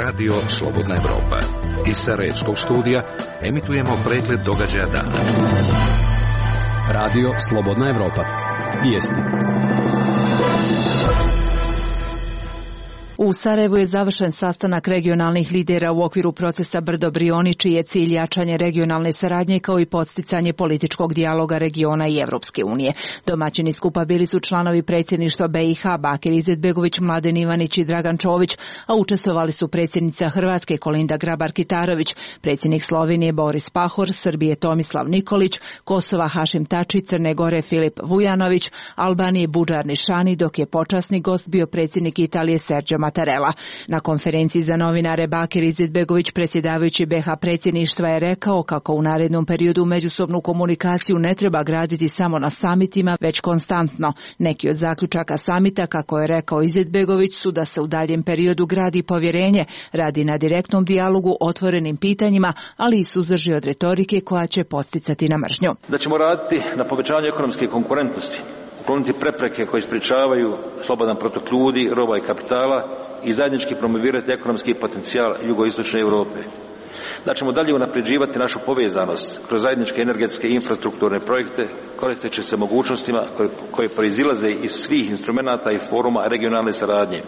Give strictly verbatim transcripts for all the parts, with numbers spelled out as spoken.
Radio Slobodna Evropa. Iz Sarajevskog studija emitujemo pregled događaja dana. Radio Slobodna Evropa. Vijesti. U Sarajevu je završen sastanak regionalnih lidera u okviru procesa Brdo-Brioni, čiji je cilj jačanje regionalne saradnje kao i podsticanje političkog dijaloga regiona i Evropske unije. Domaćini skupa bili su članovi predsjedništva B i H Bakir Izetbegović, Mladen Ivanić i Dragan Čović, a učestvovali su predsjednica Hrvatske Kolinda Grabar-Kitarović, predsjednik Slovenije Boris Pahor, Srbije Tomislav Nikolić, Kosova Hašim Tači, Crne Gore Filip Vujanović, Albanije Budžar Nišani, dok je počasni gost bio predsjednik Italije Sergio Mattarella. Na konferenciji za novinare Bakir Izetbegović, predsjedavajući B H predsjedništva, je rekao kako u narednom periodu međusobnu komunikaciju ne treba graditi samo na samitima, već konstantno. Neki od zaključaka samita, kako je rekao Izetbegović, su da se u daljem periodu gradi povjerenje, radi na direktnom dijalogu, otvorenim pitanjima, ali i suzdrži od retorike koja će posticati na mržnju. Da ćemo raditi na povećanju ekonomske konkurentnosti, ukloniti prepreke koje sprječavaju slobodan protok ljudi, roba i kapitala i zajednički promovirati ekonomski potencijal jugoistočne Europe. Da ćemo dalje unapređivati našu povezanost kroz zajedničke energetske i infrastrukturne projekte, koristeći se mogućnostima koje, koje proizilaze iz svih instrumenata i foruma regionalne saradnje.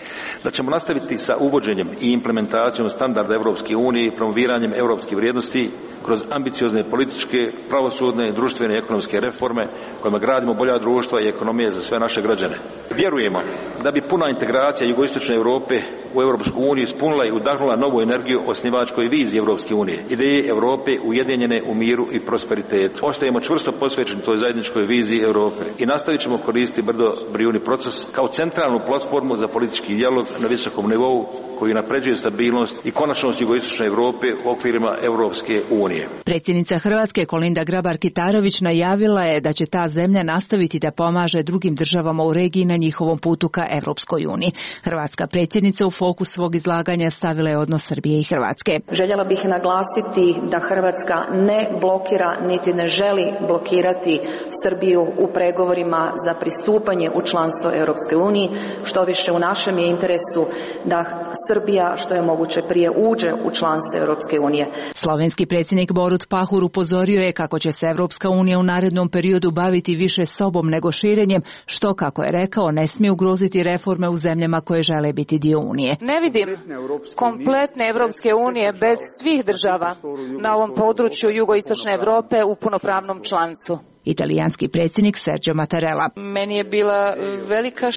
Da ćemo nastaviti sa uvođenjem i implementacijom standarda Europske unije i promoviranjem europskih vrijednosti kroz ambiciozne političke, pravosudne, društvene i ekonomske reforme kojima gradimo bolja društva i ekonomije za sve naše građane. Vjerujemo da bi puna integracija jugoistočne Europe u Europsku uniju ispunila i udahnula novu energiju osnivačkoj viziji Europske unije, ideje Europe ujedinjene u miru i prosperitetu. Ostajemo čvrsto posvećeni toj zajedničkoj viziji Europe i nastavit ćemo koristiti Brdo-Brioni proces kao centralnu platformu za politički dijalog na visokom nivou koji napređuje stabilnost i konačnost jugoistočne Europe u okvirima Europske unije. Predsjednica Hrvatske Kolinda Grabar-Kitarović najavila je da će ta zemlja nastaviti da pomaže drugim državama u regiji na njihovom putu ka Europskoj uniji. Hrvatska predsjednica u fokus svog izlaganja stavila je odnos Srbije i Hrvatske. Željela bih naglasiti da Hrvatska ne blokira niti ne želi blokirati Srbiju u pregovorima za pristupanje u članstvo Europske unije, što više u našem je interesu da Srbija što je moguće prije uđe u članstvo Europske unije. Slovenski predsjednik Borut Pahor upozorio je kako će se Europska unija u narednom periodu baviti više sobom nego širenjem, što, kako je rekao, ne smije ugroziti reforme u zemljama koje žele biti dio Unije. Ne vidim kompletne Europske unije bez svih država na ovom području jugoistočne Europe u punopravnom članstvu. Italijanski predsjednik Sergio Mattarella. Meni je bila velika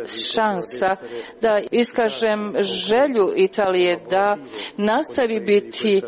šansa da iskažem želju Italije da nastavi biti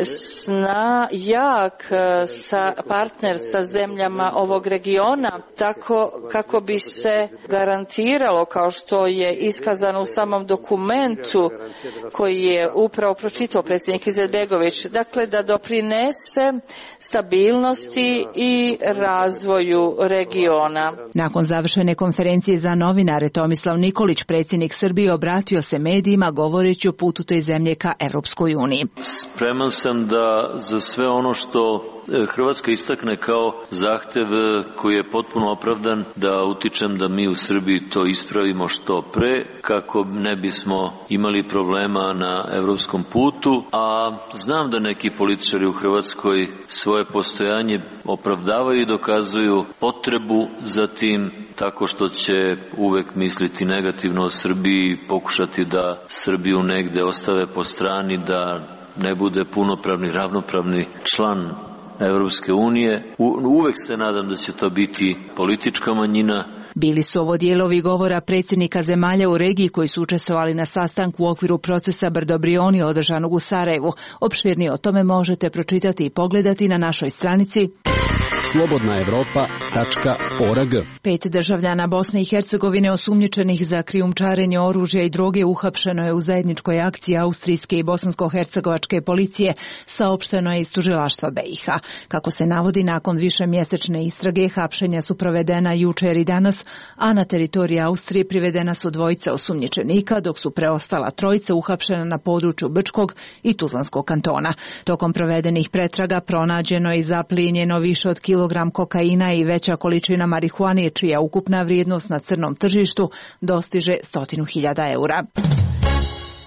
sna, jak sa partner sa zemljama ovog regiona, tako kako bi se garantiralo, kao što je iskazano u samom dokumentu koji je upravo pročitao predsjednik Izetbegović, dakle da doprinese stabilnosti i razvoju regiona. Nakon završene konferencije za novinare, Tomislav Nikolić, predsjednik Srbije, obratio se medijima govoreći o putu te zemlje ka Europskoj uniji. Spreman sam da za sve ono što Hrvatska istakne kao zahtev koji je potpuno opravdan, da utičem da mi u Srbiji to ispravimo što pre, kako ne bismo imali problema na evropskom putu, a znam da neki političari u Hrvatskoj svoje postojanje opravdavaju i dokazuju potrebu za tim tako što će uvek misliti negativno o Srbiji i pokušati da Srbiju negde ostave po strani, da ne bude punopravni, ravnopravni član Evropske unije. U, uvek se nadam da će to biti politička manjina. Bili su ovo dijelovi govora predsjednika zemalja u regiji koji su učestvovali na sastanku u okviru procesa Brdo-Brioni održanog u Sarajevu. Opširnije o tome možete pročitati i pogledati na našoj stranici slobodna evropa tačka org. Pet državljana Bosne i Hercegovine osumnjičenih za krijumčarenje oružja i droge uhapšeno je u zajedničkoj akciji austrijske i bosansko-hercegovačke policije, saopšteno je iz tužilaštva B i H. Kako se navodi, nakon višemjesečne istrage, hapšenja su provedena jučer i danas, a na teritoriji Austrije privedena su dvojica osumnjičenika, dok su preostala trojica uhapšena na području Brčkog i Tuzlanskog kantona. Tokom provedenih pretraga pronađeno je i zaplijenjeno više od kilogram kokaina i veća količina marihuane, čija ukupna vrijednost na crnom tržištu dostiže stotinu hiljada eura.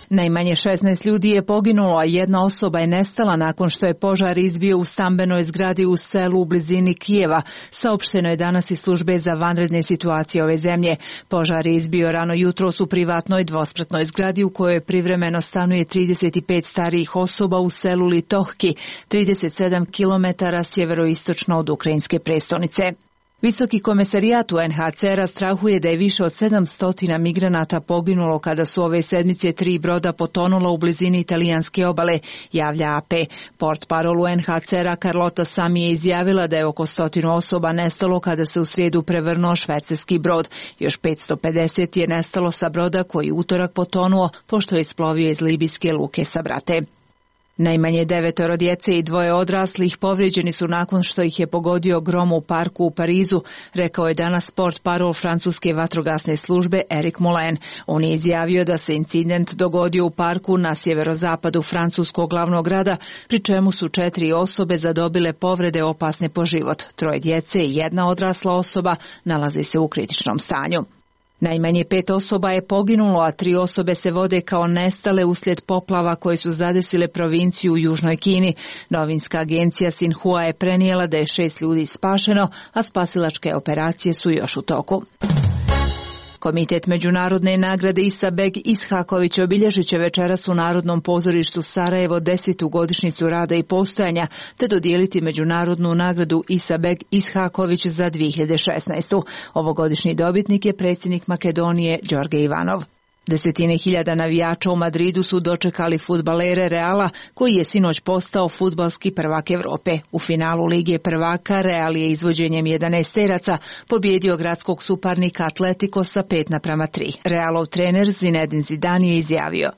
Najmanje šesnaest ljudi je poginulo, a jedna osoba je nestala nakon što je požar izbio u stambenoj zgradi u selu u blizini Kijeva, saopšteno je danas iz službe za vanredne situacije ove zemlje. Požar je izbio rano jutros u privatnoj dvospratnoj zgradi u kojoj privremeno stanuje trideset pet starijih osoba u selu Litohki, trideset sedam kilometara sjeveroistočno od ukrajinske prestonice. Visoki komesarijat u en ha ce er-a strahuje da je više od sedamsto migranata poginulo kada su ove sedmice tri broda potonula u blizini italijanske obale, javlja a pe. Portparol u en ha ce er-a Carlotta Sami je izjavila da je oko stotinu osoba nestalo kada se u srijedu prevrnuo švercerski brod. Još petsto pedeset je nestalo sa broda koji utorak potonuo pošto je isplovio iz libijske luke Sabrate. Najmanje devetoro djece i dvoje odraslih povrijeđeni su nakon što ih je pogodio grom u parku u Parizu, rekao je danas portparol francuske vatrogasne službe Eric Moulin. On je izjavio da se incident dogodio u parku na sjeverozapadu francuskog glavnog grada, pri čemu su četiri osobe zadobile povrede opasne po život. Troje djece i jedna odrasla osoba nalaze se u kritičnom stanju. Najmanje pet osoba je poginulo, a tri osobe se vode kao nestale uslijed poplava koje su zadesile provinciju u Južnoj Kini. Novinska agencija Sinhua je prenijela da je šest ljudi spašeno, a spasilačke operacije su još u toku. Komitet međunarodne nagrade Isa Beg Ishaković obilježit će večeras u Narodnom pozorištu Sarajevo desetu godišnjicu rada i postojanja, te dodijeliti međunarodnu nagradu Isa Beg Ishaković za dvije hiljade šesnaestu. Ovogodišnji dobitnik je predsjednik Makedonije Đorđe Ivanov. Desetine hiljada navijača u Madridu su dočekali fudbalere Reala, koji je sinoć postao fudbalski prvak Europe. U finalu Lige prvaka Real je izvođenjem jedanaesteraca pobjedio gradskog suparnika Atletico sa pet naprama tri. Realov trener Zinedine Zidane je izjavio: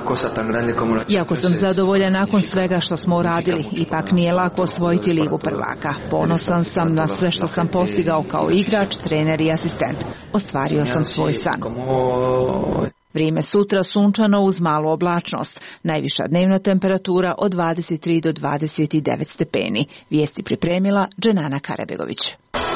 "Jako sam zadovoljan nakon svega što smo uradili. Ipak nije lako osvojiti Ligu prvaka. Ponosan sam na sve što sam postigao kao igrač, trener i asistent. Ostvario sam svoj san." Vrijeme sutra sunčano uz malu oblačnost. Najviša dnevna temperatura od dvadeset tri do dvadeset devet stepeni. Vijesti pripremila Dženana Karabegović.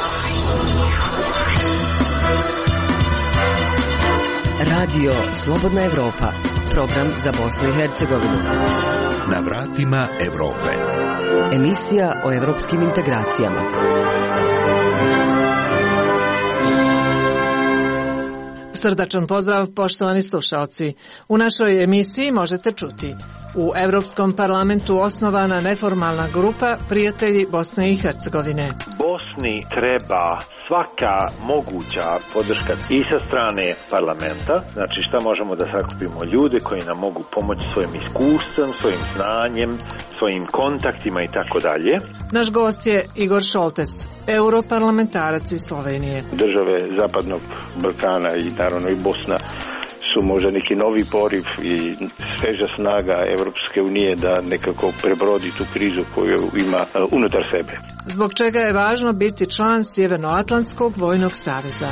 Radio Slobodna Evropa. Program za Bosnu i Hercegovinu. Na vratima Evrope. Emisija o evropskim integracijama. Srdačan pozdrav, poštovani slušalci. U našoj emisiji možete čuti: u Europskom parlamentu osnovana neformalna grupa Prijatelji Bosne i Hercegovine. Bosni treba svaka moguća podrška i sa strane parlamenta, znači šta možemo da sakupimo ljude koji nam mogu pomoći svojim iskustvom, svojim znanjem, svojim kontaktima i tako dalje. Naš gost je Igor Šoltes, europarlamentarac iz Slovenije. Države Zapadnog Balkana i naravno i Bosna su možda neki novi poriv i sveža snaga Evropske unije da nekako prebrodi tu krizu koju ima unutar sebe. Zbog čega je važno biti član Sjevernoatlantskog vojnog saveza?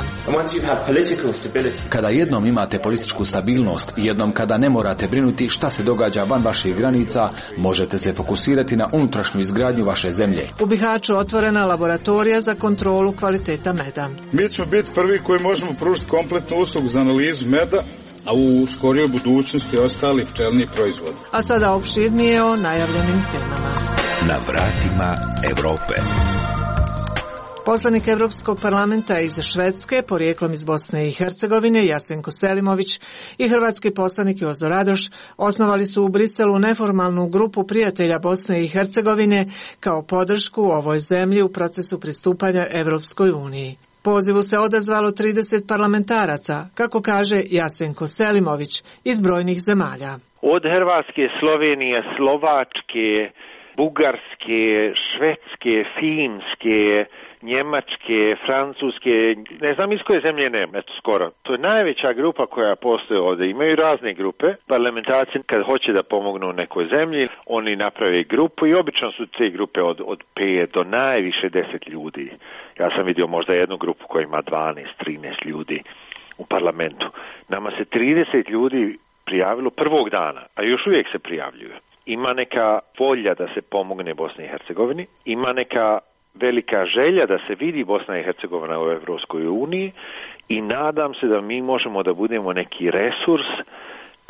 Kada jednom imate političku stabilnost, jednom kada ne morate brinuti šta se događa van vaših granica, možete se fokusirati na unutrašnju izgradnju vaše zemlje. U Bihaću otvorena laboratorija za kontrolu kvaliteta meda. Mi ćemo biti prvi koji možemo pružiti kompletnu uslugu za analizu meda, a u skorijoj budućnosti ostali pčelni proizvod. A sada opširnije o najavljenim temama. Na vratima Evrope. Poslanik Evropskog parlamenta iz Švedske, porijeklom iz Bosne i Hercegovine, Jasenko Selimović, i hrvatski poslanik Jozo Radoš osnovali su u Briselu neformalnu grupu prijatelja Bosne i Hercegovine kao podršku ovoj zemlji u procesu pristupanja Evropskoj uniji. Pozivu se odazvalo trideset parlamentaraca, kako kaže Jasenko Selimović, iz brojnih zemalja. Od Hrvatske, Slovenije, Slovačke, Bugarske, Švedske, Finske, Njemačke, Francuske, ne znam iz koje zemlje nema, eto skoro. To je najveća grupa koja postoji ovdje. Imaju razne grupe. Parlamentarci kad hoće da pomognu nekoj zemlji, oni naprave grupu i obično su te grupe od, od pet do najviše deset ljudi. Ja sam vidio možda jednu grupu koja ima dvanaest trinaest ljudi u parlamentu. Nama se trideset ljudi prijavilo prvog dana, a još uvijek se prijavljuju. Ima neka volja da se pomogne Bosni i Hercegovini, ima neka velika želja da se vidi Bosna i Hercegovina u Evropskoj uniji i nadam se da mi možemo da budemo neki resurs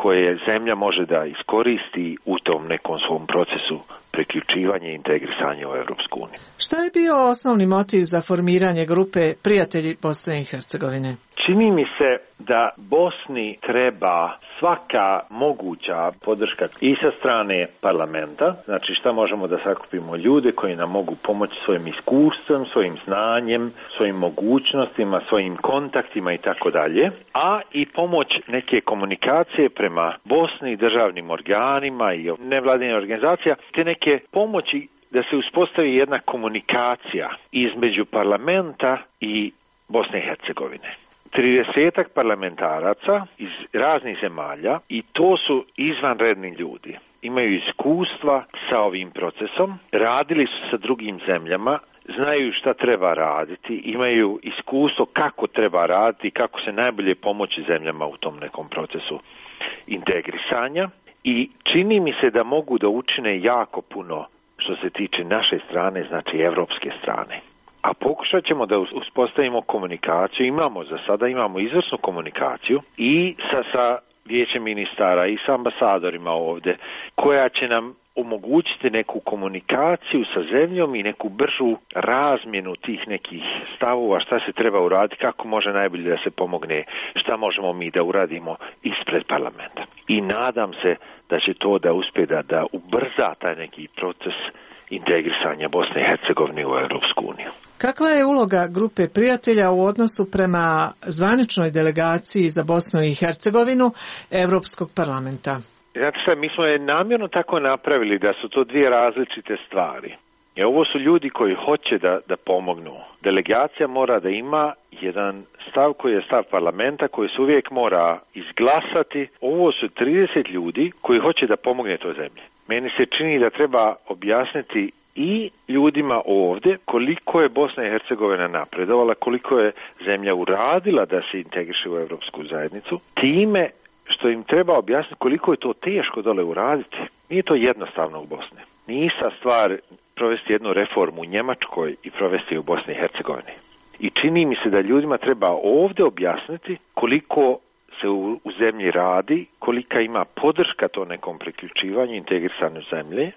koje zemlja može da iskoristi u tom nekom svom procesu priključivanja i integrisanja u Europsku uniju. Šta je bio osnovni motiv za formiranje grupe Prijatelji Bosne i Hercegovine? Čini mi se da Bosni treba svaka moguća podrška i sa strane parlamenta, znači šta možemo da sakupimo ljude koji nam mogu pomoći svojim iskustvom, svojim znanjem, svojim mogućnostima, svojim kontaktima i tako dalje, a i pomoć neke komunikacije prema Bosni, državnim organima i nevladinim organizacija, te neke pomoći da se uspostavi jedna komunikacija između parlamenta i Bosne i Hercegovine. tridesetak parlamentaraca iz raznih zemalja i to su izvanredni ljudi. Imaju iskustva sa ovim procesom, radili su sa drugim zemljama, znaju šta treba raditi, imaju iskustvo kako treba raditi, kako se najbolje pomoći zemljama u tom nekom procesu integrisanja i čini mi se da mogu da učine jako puno što se tiče naše strane, znači evropske strane. A pokušat ćemo da uspostavimo komunikaciju, imamo za sada, imamo izvrsnu komunikaciju i sa, sa vijećem ministara i sa ambasadorima ovdje, koja će nam omogućiti neku komunikaciju sa zemljom i neku bržu razmjenu tih nekih stavova, šta se treba uraditi, kako može najbolje da se pomogne, šta možemo mi da uradimo ispred parlamenta. I nadam se da će to da uspije da, da ubrza taj neki proces integrisanja Bosne i Hercegovine u Europsku uniju. Kakva je uloga grupe prijatelja u odnosu prema zvaničnoj delegaciji za Bosnu i Hercegovinu Europskog parlamenta? Znate šta, mi smo je namjerno tako napravili da su to dvije različite stvari. I ovo su ljudi koji hoće da, da pomognu. Delegacija mora da ima jedan stav koji je stav parlamenta, koji se uvijek mora izglasati. Ovo su trideset ljudi koji hoće da pomogne toj zemlji. Meni se čini da treba objasniti i ljudima ovdje koliko je Bosna i Hercegovina napredovala, koliko je zemlja uradila da se integriše u Europsku zajednicu, time što im treba objasniti koliko je to teško dole uraditi. Nije to jednostavno u Bosni. Nije ista stvar provesti jednu reformu u Njemačkoj i provesti u Bosni i Hercegovini. I čini mi se da ljudima treba ovdje objasniti koliko se u, u zemlji radi, kolika ima podrška to nekom priključivanju, integrisanju zemlje,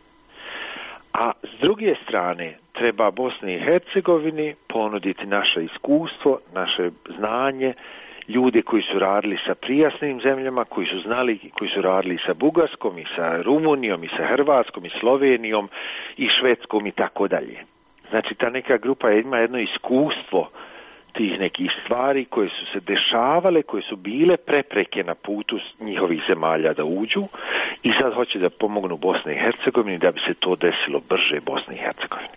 a s druge strane treba Bosni i Hercegovini ponuditi naše iskustvo, naše znanje, ljude koji su radili sa prijasnim zemljama, koji su znali, koji su radili sa Bugarskom i sa Rumunijom i sa Hrvatskom i Slovenijom i Švedskom i tako dalje. Znači ta neka grupa ima jedno iskustvo tih nekih stvari koje su se dešavale, koje su bile prepreke na putu njihovih zemalja da uđu i sad hoće da pomognu Bosni i Hercegovini da bi se to desilo brže Bosni i Hercegovini.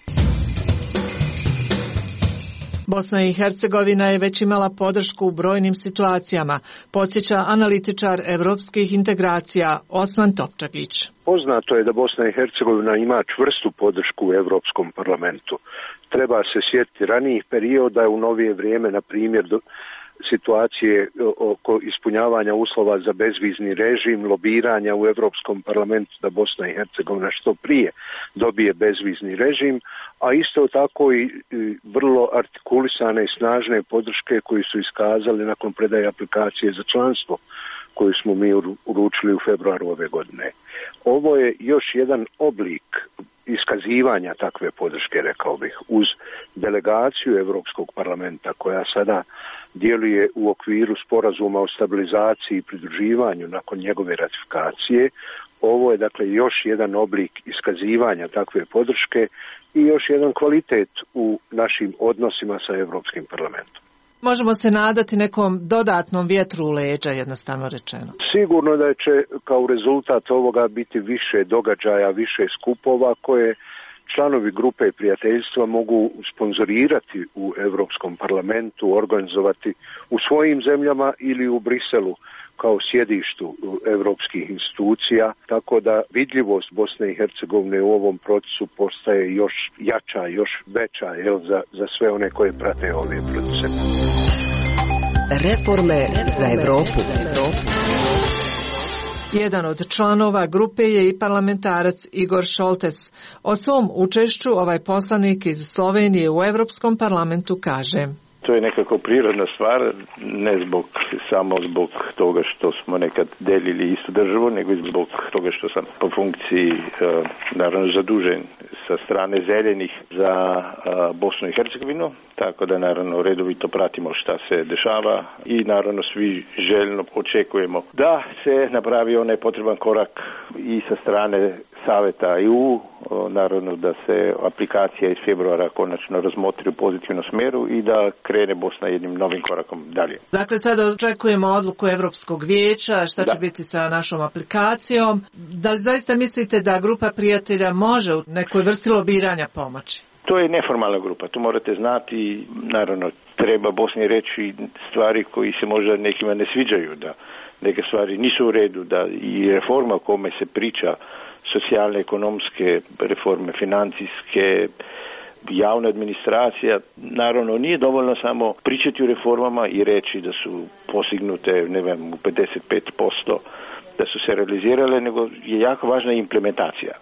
Bosna i Hercegovina je već imala podršku u brojnim situacijama, podsjeća analitičar evropskih integracija Osman Topčagić. Poznato je da Bosna i Hercegovina ima čvrstu podršku u Europskom parlamentu. Treba se sjetiti ranijih perioda u novije vrijeme, na primjer do situacije oko ispunjavanja uslova za bezvizni režim, lobiranja u Europskom parlamentu da Bosna i Hercegovina što prije dobije bezvizni režim, a isto tako i vrlo artikulisane i snažne podrške koji su iskazali nakon predaje aplikacije za članstvo koju smo mi uručili u februaru ove godine. Ovo je još jedan oblik iskazivanja takve podrške, rekao bih, uz delegaciju Europskog parlamenta koja sada djeluje u okviru sporazuma o stabilizaciji i pridruživanju nakon njegove ratifikacije. Ovo je dakle još jedan oblik iskazivanja takve podrške i još jedan kvalitet u našim odnosima sa Europskim parlamentom. Možemo se nadati nekom dodatnom vjetru u leđa, jednostavno rečeno. Sigurno da će kao rezultat ovoga biti više događaja, više skupova koje članovi grupe prijateljstva mogu sponzorirati u Europskom parlamentu, organizovati u svojim zemljama ili u Briselu kao sjedištu europskih institucija, tako da vidljivost Bosne i Hercegovine u ovom procesu postaje još jača, još veća jel, za, za sve one koje prate ove procese. Reforme za Evropu. Jedan od članova grupe je i parlamentarac Igor Šoltes. O svom učešću ovaj poslanik iz Slovenije u Europskom parlamentu kaže: To to je nekako prirodna stvar, ne zbog, samo zbog toga što smo nekad delili istu državu, nego i zbog toga što sam po funkciji naravno zadužen sa strane zelenih za Bosnu i Hercegovinu, tako da naravno redovito pratimo šta se dešava i naravno svi željno očekujemo da se napravi onaj potreban korak i sa strane Saveta E U, naravno da se aplikacija iz februara konačno razmotri u pozitivnom smjeru i da krene Bosna jednim novim korakom dalje. Dakle, sada očekujemo odluku Europskog vijeća, šta će da. biti sa našom aplikacijom. Da li zaista mislite da grupa prijatelja može u nekoj vrsti lobiranja pomoći? To je neformalna grupa, to morate znati, naravno treba Bosni reći stvari koji se možda nekima ne sviđaju, da neke stvari nisu u redu, da i reforma o kome se priča, socijalne, ekonomske reforme, financijske, javna administracija, naravno nije dovoljno samo pričati o reformama i reći da su postignute, ne znam, u pedeset pet posto da su se realizirale, nego je jako važna implementacija.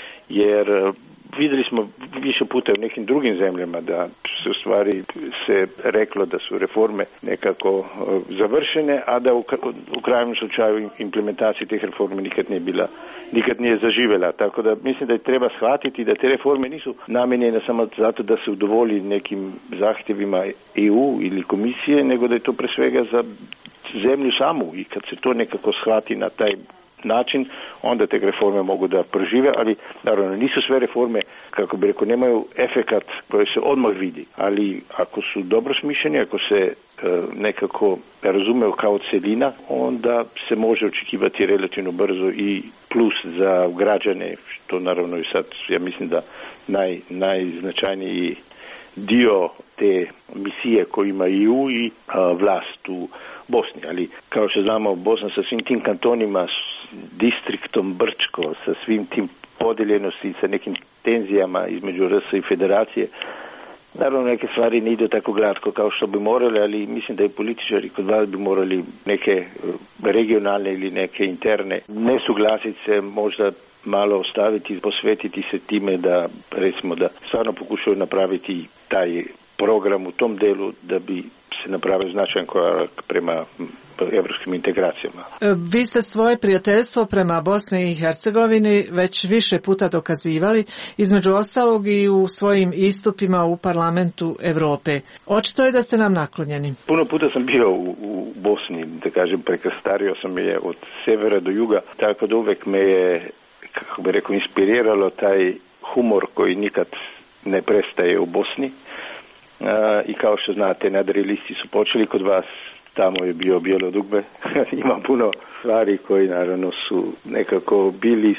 Jer vidjeli smo više puta u nekim drugim zemljama da se u stvari se reklo da su reforme nekako završene, a da u, u krajnjem slučaju implementacija tih reformi nikad nije bila, nikad nije zaživjela. Tako da mislim da treba shvatiti da te reforme nisu namijenjene samo zato da se udovolji nekim zahtjevima E U ili komisije, nego da je to pre svega za zemlju samu i kad se to nekako shvati na taj način, onda te reforme mogu da prožive, ali naravno nisu sve reforme, kako bi rekao, nemaju efekat koji se odmah vidi, ali ako su dobro smišljeni, ako se e, nekako razumiju kao celina, onda se može očekivati relativno brzo i plus za građane, što naravno i sad, ja mislim da naj, najznačajniji dio te misije koju ima E U i a, vlast u Bosni, ali kao što znamo, Bosna sa svim tim kantonima, s distriktom Brčko, sa svim tim podeljenosti, sa nekim tenzijama između R S i federacije, naravno neke stvari ne idu tako glatko kao što bi morali, ali mislim da i političari kod vas bi morali neke regionalne ili neke interne nesuglasice možda malo ostaviti i posvetiti se time da, recimo, da stvarno pokušaju napraviti taj program u tom delu da bi se napravio značajan korak prema evropskim integracijama. Vi ste svoje prijateljstvo prema Bosni i Hercegovini već više puta dokazivali, između ostalog i u svojim istupima u Parlamentu Europe. Očito je da ste nam naklonjeni. Puno puta sam bio u, u Bosni, da kažem, prekrstario sam je od severa do juga, tako da uvek me je, kako bi rekao, inspiriralo taj humor koji nikad ne prestaje u Bosni. Uh, i kao što znate, nadrealisti su počeli kod vas, tamo je bio Bijelo dugme. Ima puno stvari koji naravno su nekako bili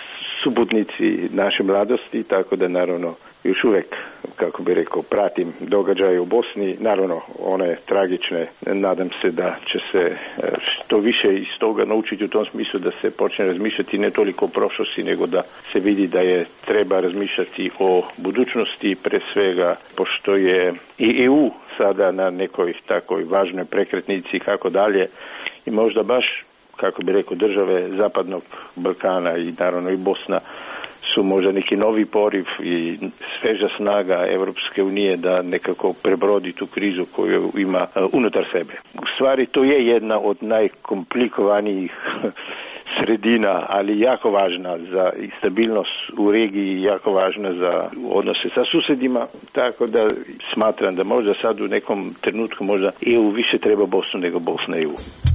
subutnici naše mladosti, tako da naravno još uvijek, kako bi rekao, pratim događaje u Bosni, naravno one tragične, nadam se da će se što više iz toga naučiti u tom smislu da se počne razmišljati ne toliko o prošlosti, nego da se vidi da je treba razmišljati o budućnosti, pre svega pošto je i E U sada na nekoj takoj važnoj prekretnici kako dalje i možda baš, kako bi rekao, države Zapadnog Balkana i naravno i Bosna su možda neki novi poriv i sveža snaga Evropske unije da nekako prebrodi tu krizu koju ima unutar sebe. U stvari to je jedna od najkomplikovanijih sredina, ali jako važna za stabilnost u regiji, jako važna za odnose sa susjedima, tako da smatram da možda sad u nekom trenutku možda E U više treba Bosnu nego Bosna E U.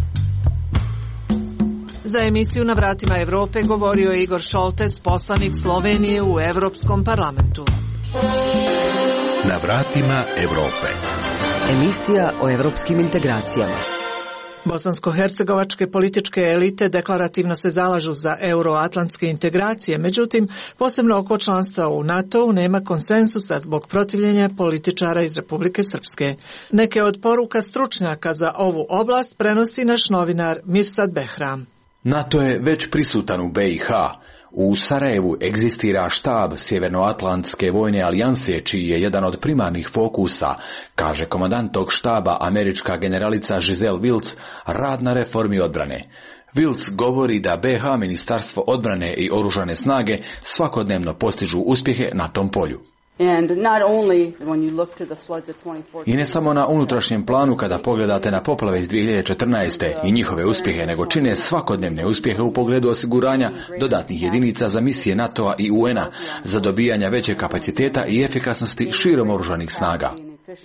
Za emisiju Na vratima Europe govorio je Igor Šoltes, poslanik Slovenije u Europskom parlamentu. Na vratima Europe. Emisija o europskim integracijama. Bosansko-hercegovačke političke elite deklarativno se zalažu za euroatlantske integracije, međutim, posebno oko članstva u NATO-u nema konsensusa zbog protivljenja političara iz Republike Srpske. Neke od poruka stručnjaka za ovu oblast prenosi naš novinar Mirsad Behram. NATO je već prisutan u B i H. U Sarajevu egzistira štab Sjevernoatlantske vojne alijanse, čiji je jedan od primarnih fokusa, kaže komandant tog štaba, američka generalica Giselle Wills, rad na reformi odbrane. Wills govori da B H, Ministarstvo odbrane i oružane snage svakodnevno postižu uspjehe na tom polju. I ne samo na unutrašnjem planu kada pogledate na poplave iz dvije hiljade četrnaeste i njihove uspjehe, nego čine svakodnevne uspjehe u pogledu osiguranja dodatnih jedinica za misije NATO-a i U N-a, za dobijanja većeg kapaciteta i efikasnosti širom oružanih snaga.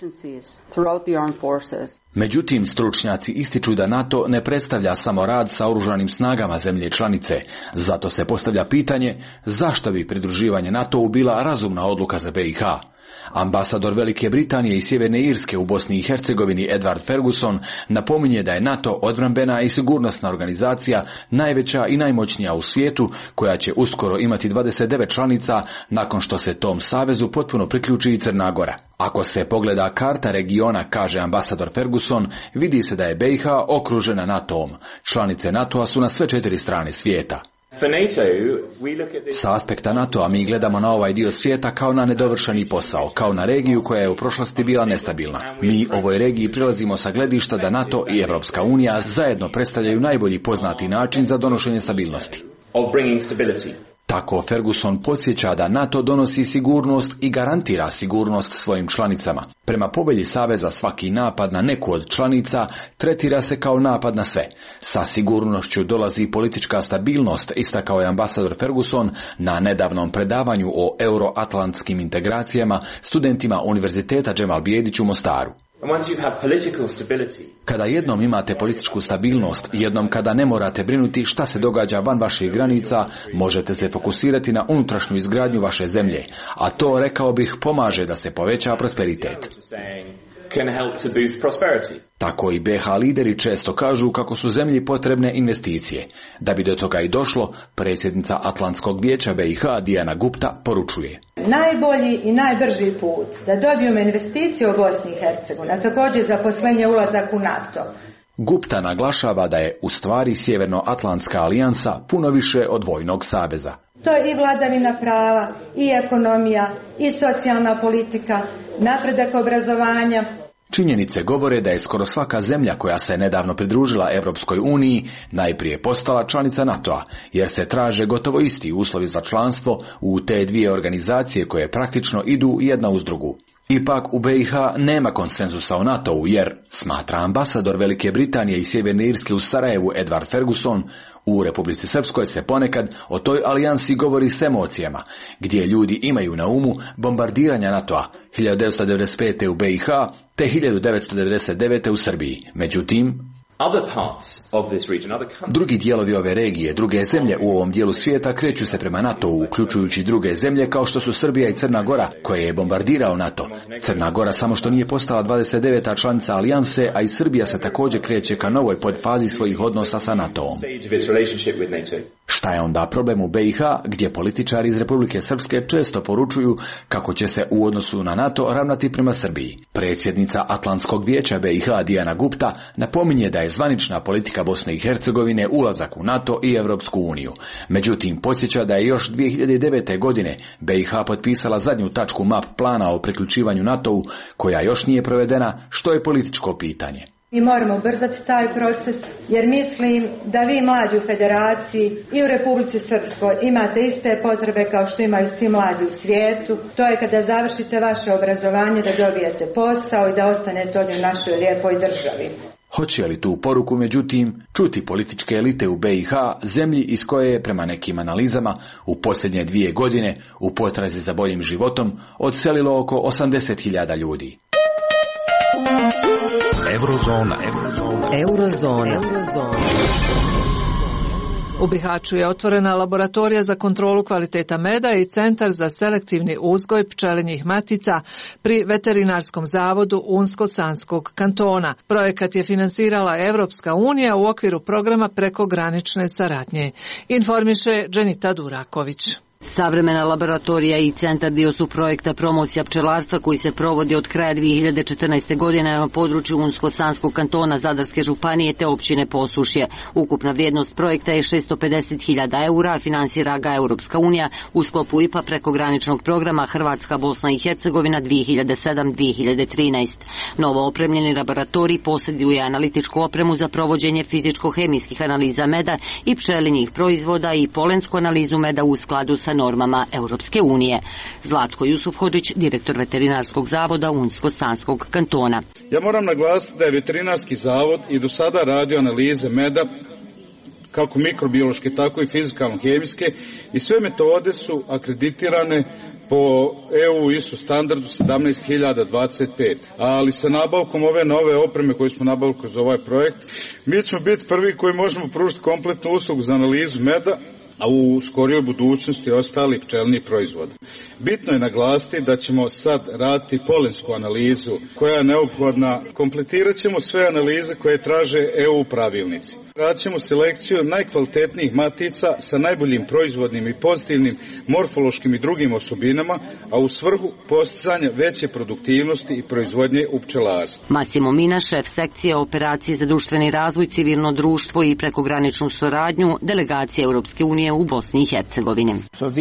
Međutim, stručnjaci ističu da NATO ne predstavlja samo rad sa oružanim snagama zemlje članice. Zato se postavlja pitanje zašto bi pridruživanje NATO-u bila razumna odluka za B i H. Ambasador Velike Britanije i Sjeverne Irske u Bosni i Hercegovini Edward Ferguson napominje da je NATO odbrambena i sigurnosna organizacija najveća i najmoćnija u svijetu, koja će uskoro imati dvadeset devet članica nakon što se tom savezu potpuno priključi i Crna Gora. Ako se pogleda karta regiona, kaže ambasador Ferguson, vidi se da je B i H okružena NATO-om. Članice NATO-a su na sve četiri strane svijeta. Sa aspekta NATO-a mi gledamo na ovaj dio svijeta kao na nedovršeni posao, kao na regiju koja je u prošlosti bila nestabilna. Mi ovoj regiji prilazimo sa gledišta da NATO i Europska unija zajedno predstavljaju najbolji poznati način za donošenje stabilnosti. Tako Ferguson podsjeća da NATO donosi sigurnost i garantira sigurnost svojim članicama. Prema povelji Saveza svaki napad na neku od članica tretira se kao napad na sve. Sa sigurnošću dolazi politička stabilnost, istakao je ambasador Ferguson na nedavnom predavanju o euroatlantskim integracijama studentima Univerziteta Džemal Bijedić u Mostaru. Kada jednom imate političku stabilnost, jednom kada ne morate brinuti šta se događa van vaših granica, možete se fokusirati na unutrašnju izgradnju vaše zemlje, a to, rekao bih, pomaže da se poveća prosperitet. Tako i B i H lideri često kažu kako su zemlji potrebne investicije. Da bi do toga i došlo, predsjednica Atlantskog vijeća B i H Diana Gupta poručuje: najbolji i najbrži put da dobijemo investicije u Bosni i Hercegovini, a također zaposlenje, ulazak u NATO. Gupta naglašava da je u stvari Sjevernoatlantska alijansa puno više od vojnog saveza. To je i vladavina prava, i ekonomija, i socijalna politika, napredak obrazovanja. Činjenice govore da je skoro svaka zemlja koja se nedavno pridružila Europskoj uniji najprije postala članica NATO-a, jer se traže gotovo isti uslovi za članstvo u te dvije organizacije koje praktično idu jedna uz drugu. Ipak u B i H nema konsenzusa o NATO-u jer, smatra ambasador Velike Britanije i Sjeverne Irske u Sarajevu Edward Ferguson, u Republici Srpskoj se ponekad o toj alijansi govori s emocijama, gdje ljudi imaju na umu bombardiranja NATO-a hiljadu devetsto devedeset pete u B i H te hiljadu devetsto devedeset devete u Srbiji. Međutim, drugi dijelovi ove regije, druge zemlje u ovom dijelu svijeta kreću se prema NATO-u, uključujući druge zemlje kao što su Srbija i Crna Gora, koje je bombardirao NATO. Crna Gora samo što nije postala dvadeset deveta članica alijanse, a i Srbija se također kreće ka novoj podfazi svojih odnosa sa NATO-om. Šta je onda problem u B i H, gdje političari iz Republike Srpske često poručuju kako će se u odnosu na NATO ravnati prema Srbiji? Predsjednica Atlantskog vijeća B i H Diana Gupta napominje da je zvanična politika Bosne i Hercegovine ulazak u NATO i Europsku uniju. Međutim, podsjeća da je još dvije hiljade devete. godine B i H potpisala zadnju tačku map plana o priključivanju NATO-u, koja još nije provedena, što je političko pitanje. Mi moramo ubrzati taj proces, jer mislim da vi mladi u Federaciji i u Republici Srpskoj imate iste potrebe kao što imaju svi mladi u svijetu. To je kada završite vaše obrazovanje da dobijete posao i da ostanete ovdje u našoj lijepoj državi. Hoće li tu poruku, međutim, čuti političke elite u B i H, zemlji iz koje je, prema nekim analizama, u posljednje dvije godine u potrazi za boljim životom odselilo oko osamdeset hiljada ljudi. Eurozona. Eurozona. Eurozona. U Bihaću je otvorena laboratorija za kontrolu kvaliteta meda i centar za selektivni uzgoj pčelinjih matica pri Veterinarskom zavodu Unsko-Sanskog kantona. Projekat je finansirala Evropska unija u okviru programa prekogranične saradnje. Informiše Dženita Duraković. Savremena laboratorija i centar dio su projekta promocija pčelarstva koji se provodi od kraja dvije hiljade četrnaeste. godine na području Unsko-Sanskog kantona, Zadarske županije te općine Posušje. Ukupna vrijednost projekta je šesto pedeset hiljada eura, a finansira ga Europska unija u sklopu I P A prekograničnog programa Hrvatska, Bosna i Hercegovina dvije hiljade sedam do dvije hiljade trinaeste. Novo opremljeni laboratorij posjeduje analitičku opremu za provođenje fizičko-hemijskih analiza meda i pčelinjih proizvoda i polensku analizu meda u skladu sa sa normama Europske unije. Zlatko Jusufhodžić, direktor veterinarskog zavoda Unsko-Sanskog kantona. Ja moram naglasiti da je veterinarski zavod i do sada radio analize meda, kako mikrobiološke, tako i fizikalno-hemijske, i sve metode su akreditirane po E U I S O standardu sedamnaest hiljada dvadeset pet. Ali sa nabavkom ove nove opreme koju smo nabavili kroz ovaj projekt, mi ćemo biti prvi koji možemo pružiti kompletnu uslugu za analizu meda, a u skorijoj budućnosti ostalih pčelnih proizvoda. Bitno je naglasiti da ćemo sad raditi polensku analizu koja je neophodna. Kompletirat ćemo sve analize koje traže E U pravilnici. Radit ćemo selekciju najkvalitetnijih matica sa najboljim proizvodnim i pozitivnim morfološkim i drugim osobinama, a u svrhu postizanja veće produktivnosti i proizvodnje u pčelarstvu. Massimo Mina, šef sekcije operacije za društveni razvoj, civilno društvo i prekograničnu suradnju delegacije Europske unije u Bosni i Hercegovini.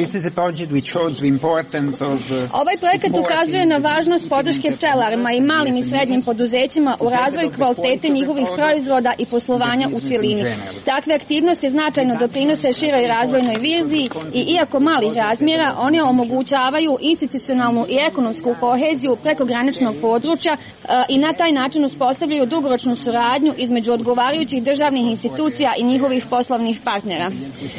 Ovaj projekat ukazuje na važnost podrške pčelarima i malim i srednjim poduzećima u razvoju kvalitete njihovih proizvoda i poslovanja u cjelini. Takve aktivnosti značajno doprinose široj razvojnoj viziji i iako malih razmjera, one omogućavaju institucionalnu i ekonomsku koheziju prekograničnog područja i na taj način uspostavljaju dugoročnu suradnju između odgovarajućih državnih institucija i njihovih poslovnih partnera.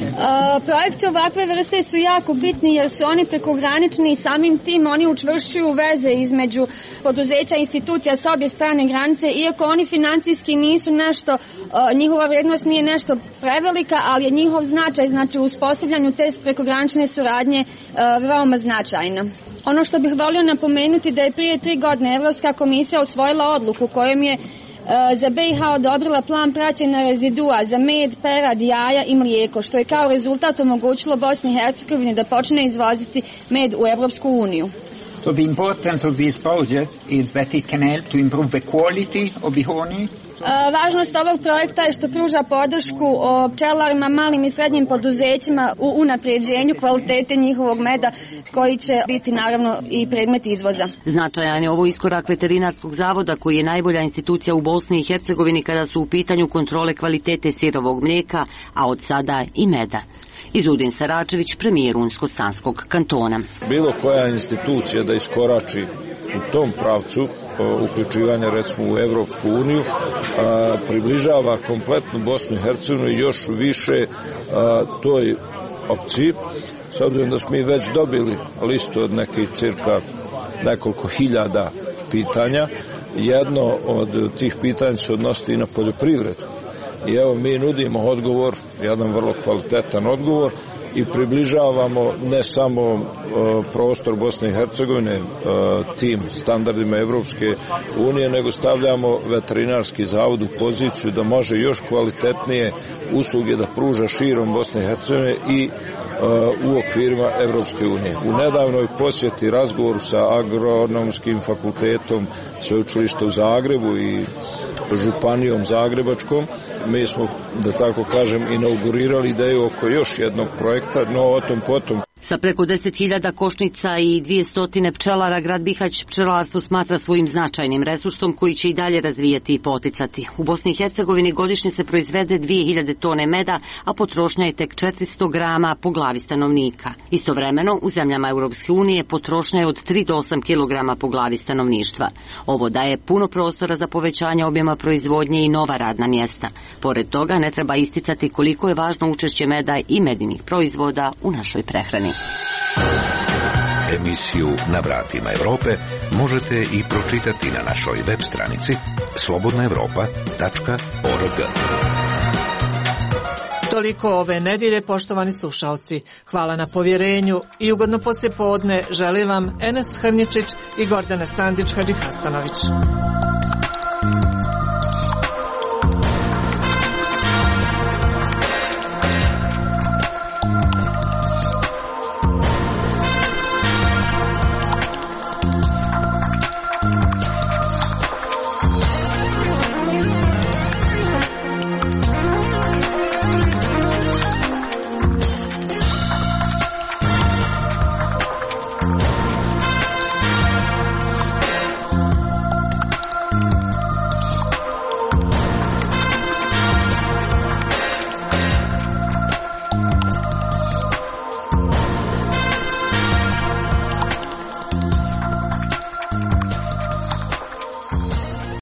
Projekti ovakve vrste su jako bitni jer su oni prekogranični i samim tim oni učvršćuju veze između poduzeća i institucija sa obje strane granice, iako oni financijski nisu nešto, njihova vrijednost nije nešto prevelika, ali je njihov značaj, znači u uspostavljanju te prekogranične suradnje veoma značajna. Ono što bih volio napomenuti da je prije tri godine Evropska komisija usvojila odluku kojom je za B i H odobrila plan praćenja rezidua za med, perad, jaja i mlijeko, što je kao rezultat omogućilo Bosni i Hercegovini da počne izvoziti med u Evropsku uniju. So the importance of this project is that it can help to improve the quality of the honey. Važnost ovog projekta je što pruža podršku pčelarima, malim i srednjim poduzećima u unapređenju kvalitete njihovog meda koji će biti naravno i predmet izvoza. Značajan je ovo iskorak veterinarskog zavoda koji je najbolja institucija u Bosni i Hercegovini kada su u pitanju kontrole kvalitete sirovog mlijeka, a od sada i meda. Izudin Saračević, premijer Unsko-Sanskog kantona. Bilo koja institucija da iskorači u tom pravcu uključivanja recimo u Evropsku uniju a, približava kompletnu Bosnu i Hercegovinu još više a, toj opciji, s obzirom da smo mi već dobili listu od nekih cirka nekoliko hiljada pitanja. Jedno od tih pitanja se odnosi i na poljoprivredu. I evo mi nudimo odgovor, jedan vrlo kvalitetan odgovor, i približavamo ne samo uh, prostor Bosne i Hercegovine uh, tim standardima Evropske unije, nego stavljamo veterinarski zavod u poziciju da može još kvalitetnije usluge da pruža širom Bosne i Hercegovine i uh, u okvirima Evropske unije. U nedavnoj posjeti razgovoru sa agronomskim fakultetom sveučilišta u Zagrebu i županijom Zagrebačkom, mi smo, da tako kažem, inaugurirali ideju oko još jednog projekta, no o tom potom. Sa preko deset hiljada košnica i dvjesto pčelara, grad Bihać pčelarstvo smatra svojim značajnim resursom koji će i dalje razvijati i poticati. U Bosni i Hercegovini godišnje se proizvede dvije hiljade tone meda, a potrošnja je tek četiristo grama po glavi stanovnika. Istovremeno, u zemljama Europske unije potrošnja je od tri do osam kilograma po glavi stanovništva. Ovo daje puno prostora za povećanje objema proizvodnje i nova radna mjesta. Pored toga, ne treba isticati koliko je važno učešće meda i medinih proizvoda u našoj prehrani. Emisiju Na vratima Evrope možete i pročitati na našoj web stranici slobodna evropa tačka org. Toliko ove nedjelje, poštovani slušalci. Hvala na povjerenju i ugodno poslijepodne želim vam Enes Hrnjičić i Gordana Sandić Hadžihasanović.